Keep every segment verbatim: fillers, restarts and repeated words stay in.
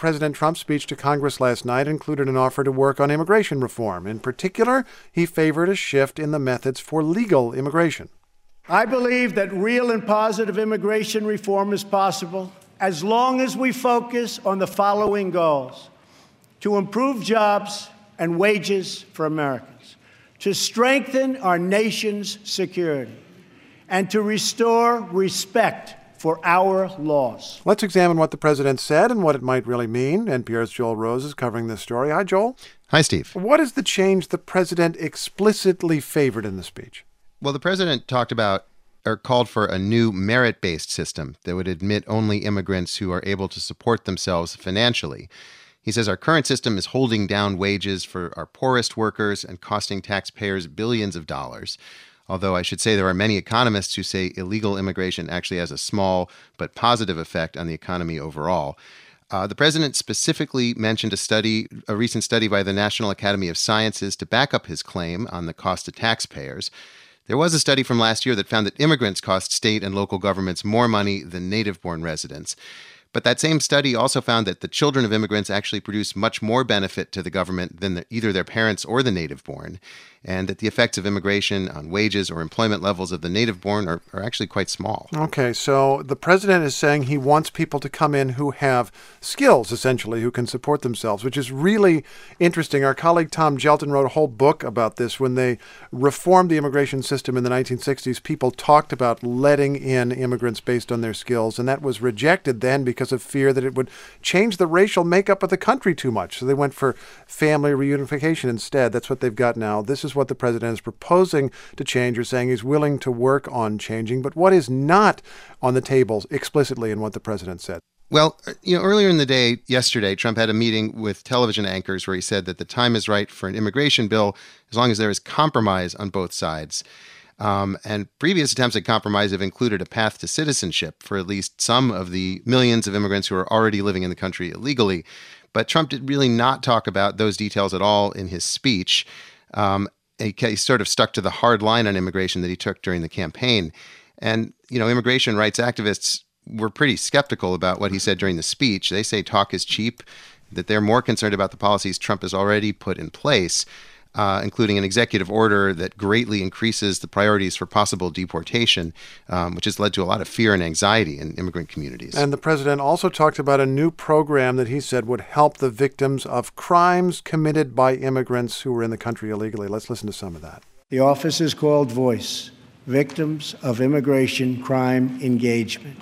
President Trump's speech to Congress last night included an offer to work on immigration reform. In particular, he favored a shift in the methods for legal immigration. I believe that real and positive immigration reform is possible as long as we focus on the following goals: to improve jobs and wages for Americans, to strengthen our nation's security, and to restore respect for our laws. Let's examine what the president said and what it might really mean. N P R's Joel Rose is covering this story. Hi, Joel. Hi, Steve. What is the change the president explicitly favored in the speech? Well, the president talked about or called for a new merit-based system that would admit only immigrants who are able to support themselves financially. He says our current system is holding down wages for our poorest workers and costing taxpayers billions of dollars. Although I should say there are many economists who say illegal immigration actually has a small but positive effect on the economy overall. Uh, the president specifically mentioned a study, a recent study by the National Academy of Sciences to back up his claim on the cost to taxpayers. There was a study from last year that found that immigrants cost state and local governments more money than native-born residents. But that same study also found that the children of immigrants actually produce much more benefit to the government than the, either their parents or the native-born, and that the effects of immigration on wages or employment levels of the native-born are, are actually quite small. Okay, so the president is saying he wants people to come in who have skills, essentially, who can support themselves, which is really interesting. Our colleague Tom Gelton wrote a whole book about this. When they reformed the immigration system in the nineteen sixties, people talked about letting in immigrants based on their skills, and that was rejected then because of fear that it would change the racial makeup of the country too much. So they went for family reunification instead. That's what they've got now. This is what the president is proposing to change, or saying he's willing to work on changing. But what is not on the table explicitly in what the president said? Well, you know, earlier in the day, yesterday, Trump had a meeting with television anchors where he said that the time is right for an immigration bill as long as there is compromise on both sides. Um, and previous attempts at compromise have included a path to citizenship for at least some of the millions of immigrants who are already living in the country illegally. But Trump did really not talk about those details at all in his speech. Um, he, he sort of stuck to the hard line on immigration that he took during the campaign. And, you know, immigration rights activists were pretty skeptical about what he said during the speech. They say talk is cheap, that they're more concerned about the policies Trump has already put in place, Uh, including an executive order that greatly increases the priorities for possible deportation, um, which has led to a lot of fear and anxiety in immigrant communities. And the president also talked about a new program that he said would help the victims of crimes committed by immigrants who were in the country illegally. Let's listen to some of that. The office is called VOICE, Victims of Immigration Crime Engagement.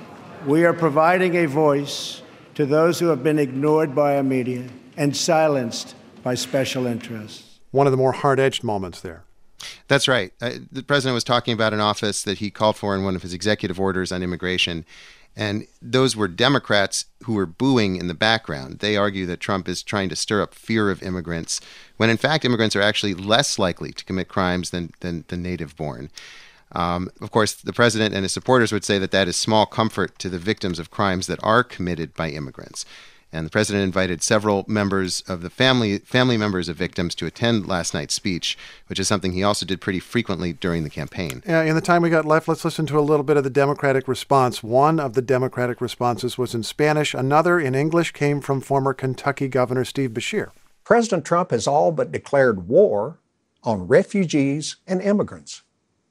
We are providing a voice to those who have been ignored by our media and silenced by special interests. One of the more hard-edged moments there. That's right. Uh, the president was talking about an office that he called for in one of his executive orders on immigration. And those were Democrats who were booing in the background. They argue that Trump is trying to stir up fear of immigrants, when in fact immigrants are actually less likely to commit crimes than, than the native-born. Um, of course, the president and his supporters would say that that is small comfort to the victims of crimes that are committed by immigrants. And the president invited several members of the family family members of victims to attend last night's speech, which is something he also did pretty frequently during the campaign. Yeah, in the time we got left, let's listen to a little bit of the Democratic response. One of the Democratic responses was in Spanish. Another in English came from former Kentucky Governor Steve Beshear. President Trump has all but declared war on refugees and immigrants.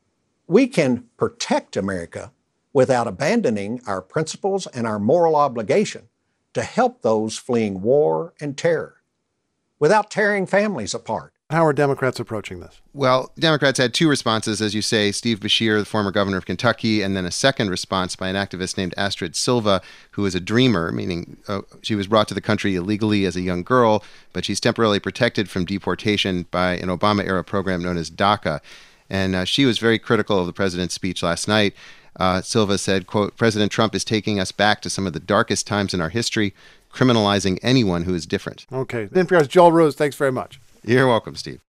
We can protect America without abandoning our principles and our moral obligation to help those fleeing war and terror, without tearing families apart. How are Democrats approaching this? Well, Democrats had two responses, as you say, Steve Beshear, the former governor of Kentucky, and then a second response by an activist named Astrid Silva, who is a dreamer, meaning uh, she was brought to the country illegally as a young girl, but she's temporarily protected from deportation by an Obama-era program known as DACA. And uh, she was very critical of the president's speech last night. Uh, Silva said, quote, President Trump is taking us back to some of the darkest times in our history, criminalizing anyone who is different. Okay. N P R's Joel Rose, thanks very much. You're welcome, Steve.